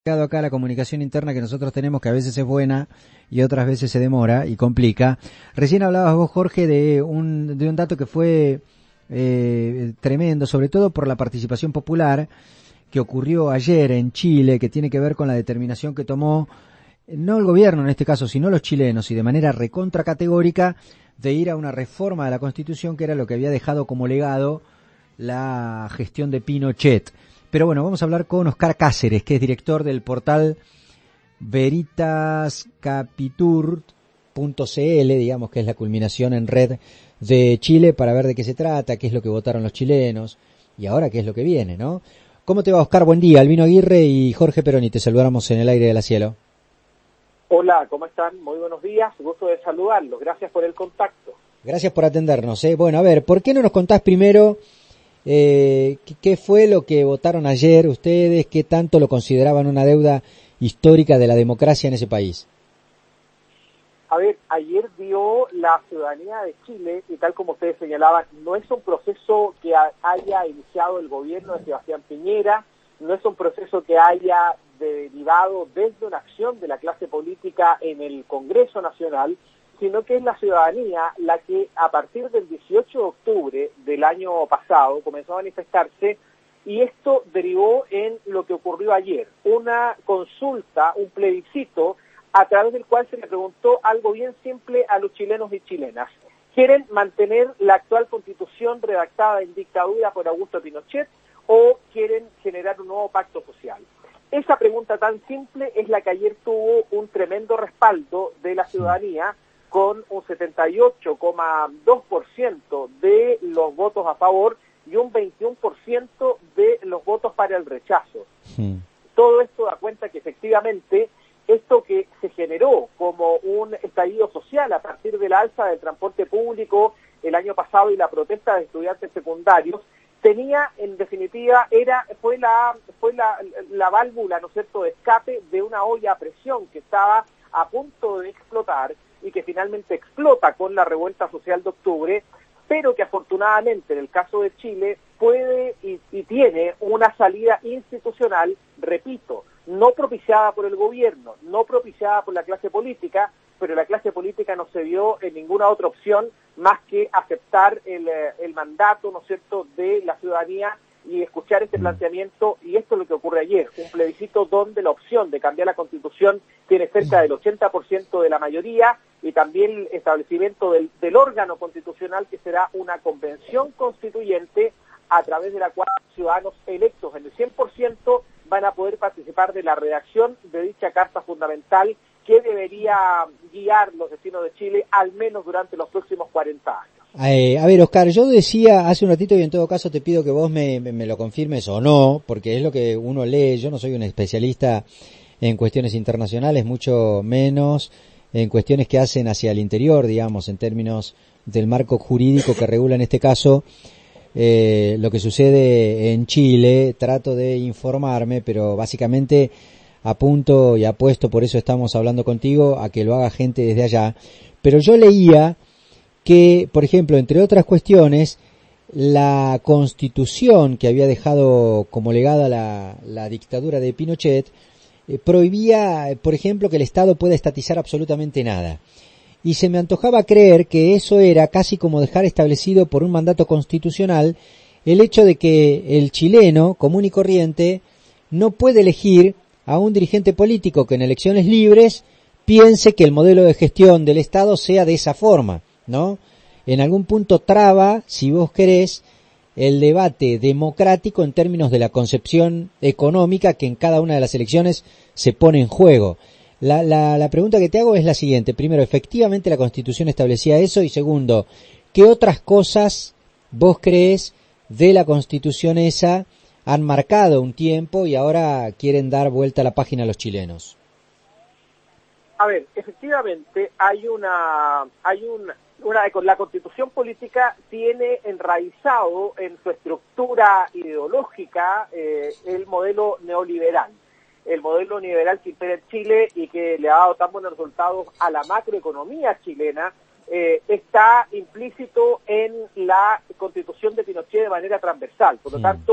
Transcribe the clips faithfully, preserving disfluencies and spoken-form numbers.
Acá la comunicación interna que nosotros tenemos, que a veces es buena y otras veces se demora y complica. Recién hablabas vos, Jorge, de un de un dato que fue eh, tremendo, sobre todo por la participación popular que ocurrió ayer en Chile, que tiene que ver con la determinación que tomó no el gobierno en este caso, sino los chilenos, y de manera recontracategórica, de ir a una reforma de la Constitución, que era lo que había dejado como legado la gestión de Pinochet. Pero bueno, vamos a hablar con Oscar Cáceres, que es director del portal veritas capitur punto c l, digamos que es la culminación en red de Chile, para ver de qué se trata, qué es lo que votaron los chilenos y ahora qué es lo que viene, ¿no? ¿Cómo te va, Oscar? Buen día. Albino Aguirre y Jorge Peroni, te saludamos en el aire de la Cielo. Hola, ¿cómo están? Muy buenos días, gusto de saludarlos, gracias por el contacto. Gracias por atendernos, ¿eh? Bueno, a ver, ¿por qué no nos contás primero eh, qué fue lo que votaron ayer ustedes, qué tanto lo consideraban una deuda histórica de la democracia en ese país? A ver, ayer dio la ciudadanía de Chile, y tal como ustedes señalaban, no es un proceso que haya iniciado el gobierno de Sebastián Piñera, no es un proceso que haya derivado desde una acción de la clase política en el Congreso Nacional, sino que es la ciudadanía la que a partir del dieciocho de octubre del año pasado comenzó a manifestarse, y esto derivó en lo que ocurrió ayer, una consulta, un plebiscito, a través del cual se le preguntó algo bien simple a los chilenos y chilenas. ¿Quieren mantener la actual constitución redactada en dictadura por Augusto Pinochet o quieren generar un nuevo pacto social? Esa pregunta tan simple es la que ayer tuvo un tremendo respaldo de la ciudadanía, con un setenta y ocho coma dos por ciento de los votos a favor y un veintiuno por ciento de los votos para el rechazo. Sí. Todo esto da cuenta que efectivamente esto que se generó como un estallido social a partir de la alza del transporte público el año pasado y la protesta de estudiantes secundarios, tenía, en definitiva, era fue la fue la, la válvula, ¿no es cierto?, de escape de una olla a presión que estaba a punto de explotar y que finalmente explota con la revuelta social de octubre, pero que afortunadamente en el caso de Chile puede y, y tiene una salida institucional, repito, no propiciada por el gobierno, no propiciada por la clase política, pero la clase política no se vio en ninguna otra opción más que aceptar el, el mandato, ¿no es cierto?, de la ciudadanía y escuchar este planteamiento, y esto es lo que ocurre ayer, un plebiscito donde la opción de cambiar la Constitución tiene cerca del ochenta por ciento de la mayoría, y también el establecimiento del, del órgano constitucional, que será una convención constituyente a través de la cual ciudadanos electos en el cien por ciento van a poder participar de la redacción de dicha Carta Fundamental que debería guiar los destinos de Chile al menos durante los próximos cuarenta años. Eh, a ver, Oscar, yo decía hace un ratito, y en todo caso te pido que vos me, me lo confirmes o no, porque es lo que uno lee. Yo no soy un especialista en cuestiones internacionales, mucho menos en cuestiones que hacen hacia el interior, digamos, en términos del marco jurídico que regula en este caso eh, lo que sucede en Chile. Trato de informarme, pero básicamente apunto y apuesto, por eso estamos hablando contigo, a que lo haga gente desde allá. Pero yo leía que, por ejemplo, entre otras cuestiones, la Constitución que había dejado como legada la, la dictadura de Pinochet eh, prohibía, por ejemplo, que el Estado pueda estatizar absolutamente nada. Y se me antojaba creer que eso era casi como dejar establecido por un mandato constitucional el hecho de que el chileno común y corriente no puede elegir a un dirigente político que en elecciones libres piense que el modelo de gestión del Estado sea de esa forma, ¿no? En algún punto traba, si vos querés, el debate democrático en términos de la concepción económica que en cada una de las elecciones se pone en juego. La, la, la pregunta que te hago es la siguiente. Primero, ¿efectivamente la Constitución establecía eso? Y segundo, ¿qué otras cosas vos crees de la Constitución esa han marcado un tiempo y ahora quieren dar vuelta a la página a los chilenos? A ver, efectivamente hay una, hay una, una, la Constitución política tiene enraizado en su estructura ideológica eh, el modelo neoliberal, el modelo neoliberal que impera en Chile y que le ha dado tan buenos resultados a la macroeconomía chilena. Eh, está implícito en la Constitución de Pinochet de manera transversal. Por lo tanto,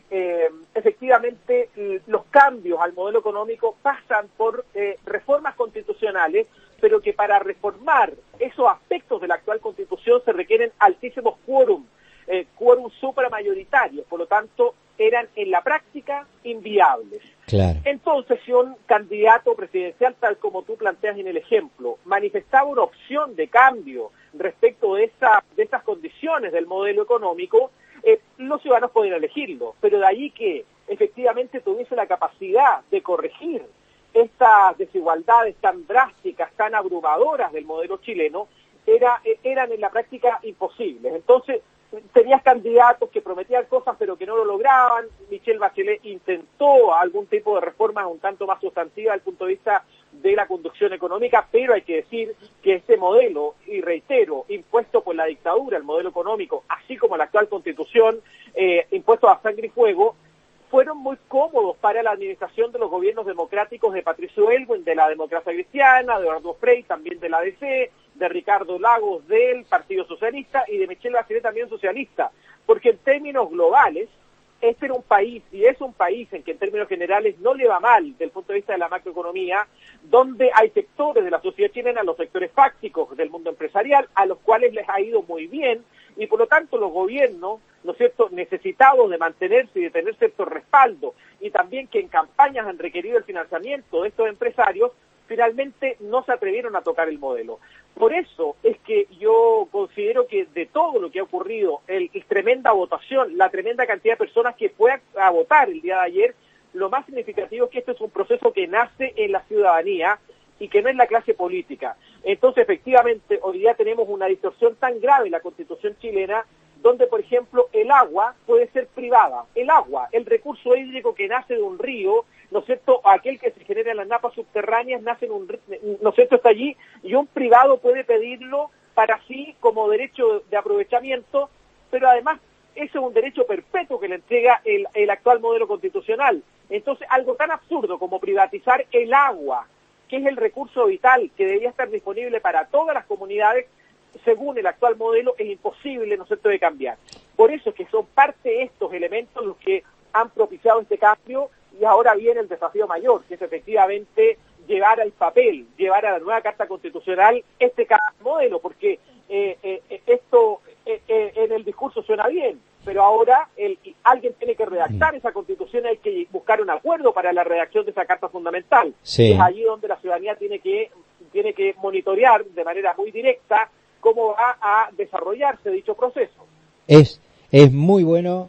eh, efectivamente los cambios al modelo económico pasan por eh, reformas constitucionales, pero que para reformar esos aspectos de la actual Constitución se requieren altísimos quórum, eh, quórum supramayoritarios, por lo tanto eran en la práctica inviables. Claro. Entonces, si un candidato presidencial, tal como tú planteas en el ejemplo, manifestaba una opción de cambio respecto de, esa, de esas condiciones del modelo económico, eh, los ciudadanos podían elegirlo, pero de ahí que efectivamente tuviese la capacidad de corregir estas desigualdades tan drásticas, tan abrumadoras del modelo chileno, era, eran en la práctica imposibles. Entonces, tenías candidatos que prometían cosas pero que no lo lograban. Michelle Bachelet intentó algún tipo de reformas un tanto más sustantiva desde el punto de vista de la conducción económica, pero hay que decir que este modelo, y reitero, impuesto por la dictadura, el modelo económico, así como la actual Constitución, eh, impuesto a sangre y fuego, fueron muy cómodos para la administración de los gobiernos democráticos de Patricio Aylwin, de la Democracia Cristiana, de Eduardo Frei, también de la A D C, de Ricardo Lagos del Partido Socialista y de Michelle Bachelet también socialista, porque en términos globales, este era un país, y es un país en que en términos generales no le va mal desde el punto de vista de la macroeconomía, donde hay sectores de la sociedad chilena, los sectores fácticos del mundo empresarial, a los cuales les ha ido muy bien, y por lo tanto los gobiernos, ¿no es cierto?, necesitados de mantenerse y de tener cierto respaldo, y también que en campañas han requerido el financiamiento de estos empresarios, finalmente no se atrevieron a tocar el modelo. Por eso es que yo considero que de todo lo que ha ocurrido, el, el tremenda votación, la tremenda cantidad de personas que fue a, a votar el día de ayer, lo más significativo es que esto es un proceso que nace en la ciudadanía y que no es la clase política. Entonces, efectivamente, hoy día tenemos una distorsión tan grave en la Constitución chilena, donde, por ejemplo, el agua puede ser privada. El agua, el recurso hídrico que nace de un río, ¿no es cierto?, aquel que se genera en las napas subterráneas, nace en un, ¿no es cierto?, está allí, y un privado puede pedirlo para sí como derecho de aprovechamiento, pero además ese es un derecho perpetuo que le entrega el, el actual modelo constitucional. Entonces, algo tan absurdo como privatizar el agua, que es el recurso vital que debería estar disponible para todas las comunidades, según el actual modelo, es imposible, ¿no es cierto?, de cambiar. Por eso es que son parte de estos elementos los que han propiciado este cambio, y ahora viene el desafío mayor, que es efectivamente llevar al papel, llevar a la nueva Carta Constitucional este modelo, porque eh, eh, esto eh, eh, en el discurso suena bien, pero ahora el, alguien tiene que redactar esa Constitución, hay que buscar un acuerdo para la redacción de esa Carta Fundamental. Sí. Es allí donde la ciudadanía tiene que, tiene que monitorear de manera muy directa cómo va a desarrollarse dicho proceso. Es, es muy bueno,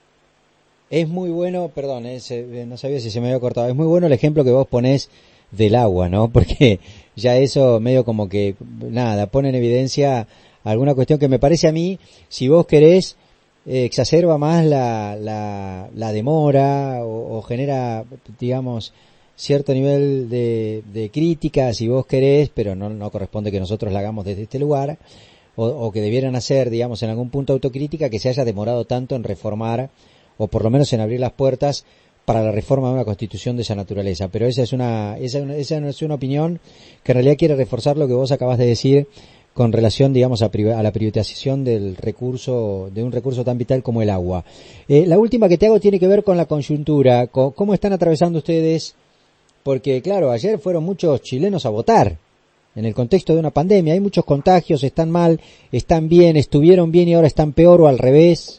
es muy bueno, perdón, es, no sabía si se me había cortado, es muy bueno el ejemplo que vos ponés del agua, ¿no? Porque ya eso medio como que, nada, pone en evidencia alguna cuestión que me parece a mí, si vos querés, eh, exacerba más la, la, la demora o, o genera, digamos, cierto nivel de, de crítica, si vos querés, pero no, no corresponde que nosotros la hagamos desde este lugar, o, o que debieran hacer, digamos, en algún punto autocrítica, que se haya demorado tanto en reformar, o por lo menos en abrir las puertas para la reforma de una constitución de esa naturaleza. Pero esa es una, esa, esa es una opinión que en realidad quiere reforzar lo que vos acabas de decir con relación, digamos, a, a la privatización del recurso, de un recurso tan vital como el agua. Eh, la última que te hago tiene que ver con la coyuntura. Con, ¿Cómo están atravesando ustedes? Porque, claro, ayer fueron muchos chilenos a votar en el contexto de una pandemia. Hay muchos contagios, están mal, están bien, estuvieron bien y ahora están peor o al revés.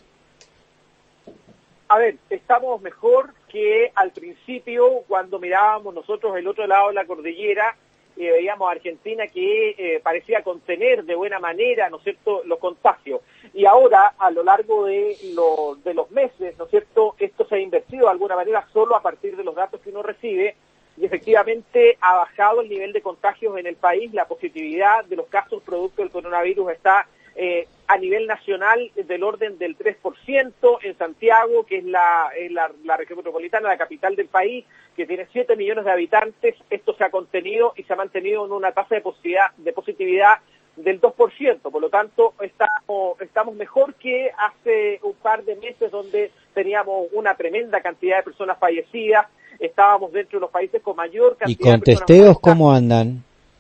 A ver, estamos mejor que al principio cuando mirábamos nosotros el otro lado de la cordillera y veíamos a Argentina que eh, parecía contener de buena manera, ¿no es cierto?, los contagios. Y ahora, a lo largo de, lo, de los meses, ¿no es cierto?, esto se ha invertido de alguna manera solo a partir de los datos que uno recibe, y efectivamente ha bajado el nivel de contagios en el país, la positividad de los casos producto del coronavirus está eh, a nivel nacional del orden del tres por ciento en Santiago, que es la, es la, la región metropolitana, la capital del país, que tiene siete millones de habitantes. Esto se ha contenido y se ha mantenido en una tasa de positividad, de positividad del dos por ciento, por lo tanto estamos, estamos mejor que hace un par de meses donde teníamos una tremenda cantidad de personas fallecidas, estábamos dentro de los países con mayor cantidad de personas. ¿Y con testeos cómo andan?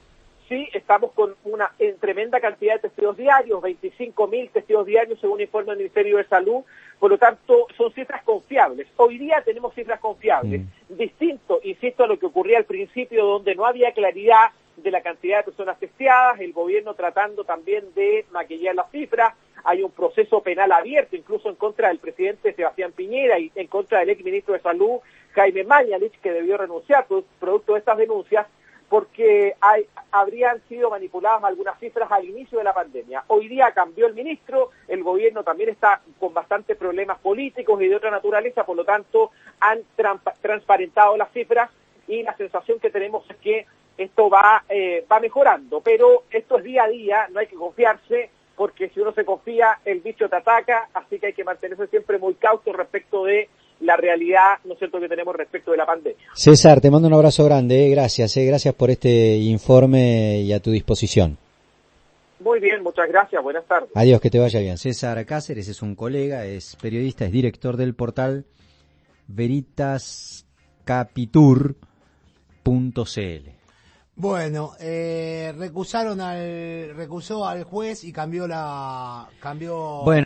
sí estamos con una en tremenda cantidad de testeos diarios, veinticinco mil testeos diarios según informe del Ministerio de Salud, por lo tanto son cifras confiables. Hoy día tenemos cifras confiables, mm. distinto, insisto, a lo que ocurría al principio, donde no había claridad de la cantidad de personas testeadas, el gobierno tratando también de maquillar las cifras, hay un proceso penal abierto, incluso en contra del presidente Sebastián Piñera y en contra del exministro de Salud, Jaime Mañalich, que debió renunciar producto de estas denuncias, porque hay, habrían sido manipuladas algunas cifras al inicio de la pandemia. Hoy día cambió el ministro, el gobierno también está con bastantes problemas políticos y de otra naturaleza, por lo tanto han trampa, transparentado las cifras y la sensación que tenemos es que esto va, eh, va mejorando, pero esto es día a día, no hay que confiarse, porque si uno se confía, el bicho te ataca, así que hay que mantenerse siempre muy cauto respecto de la realidad, ¿no es cierto?, que tenemos respecto de la pandemia. César, te mando un abrazo grande, eh, gracias, eh, gracias por este informe y a tu disposición. Muy bien, muchas gracias, buenas tardes. Adiós, que te vaya bien. César Cáceres es un colega, es periodista, es director del portal veritas capitur punto c l. Bueno, eh, recusaron al, recusó al juez y cambió la, cambió. Bueno.